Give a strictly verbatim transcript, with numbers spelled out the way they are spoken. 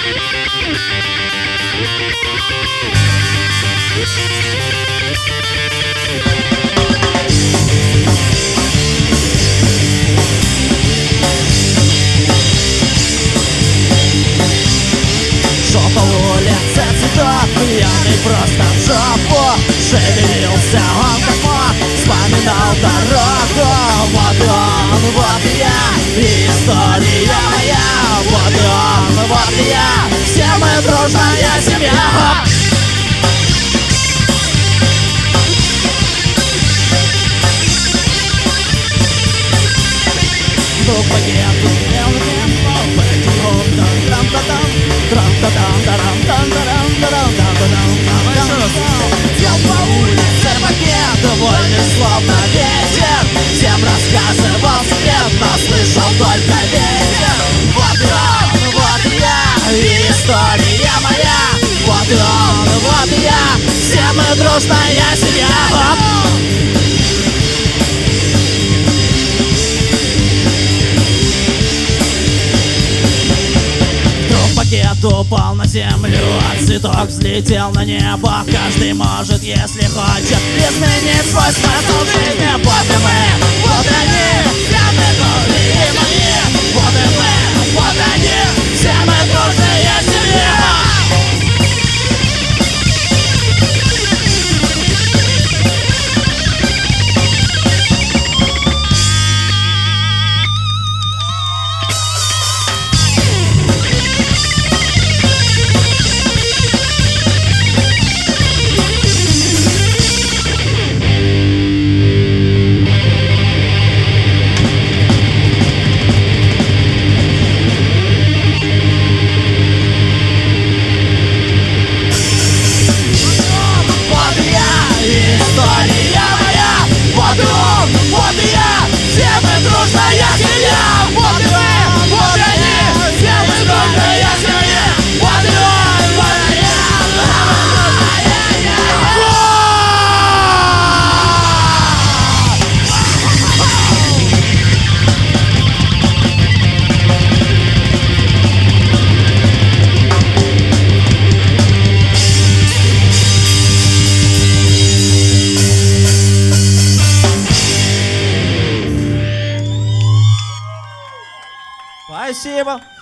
Шел по улице цветов, пьяный просто в жопу. Шевелился он как мог, вспоминал дорогу. Вот он, вот я, история моя. Вот он, вот я, все мы дружная семья. Вдруг пакет успел на темпо, потянул трам-та-там, трам-та-там-тарам-там-тарам-тарам-там-тарам. Идем по улице пакет, вольный словно ветер. Всем рассказывал секрет, но слышал только ветер. Вот он, вот я, история моя. Вот он, вот я, все мы дружная семья. Пакет упал на землю, а цветок взлетел на небо. Каждый может, если хочет, изменить свой смысл жизни. Вот и мы, вот они, все мы дружные мои. Вот и мы, вот они, все мы дружные семья. История моя, вот он, вот я, все мы дружная семья. Вот мы, вот они, все мы дружная семья. Вот он, вот я. Спасибо.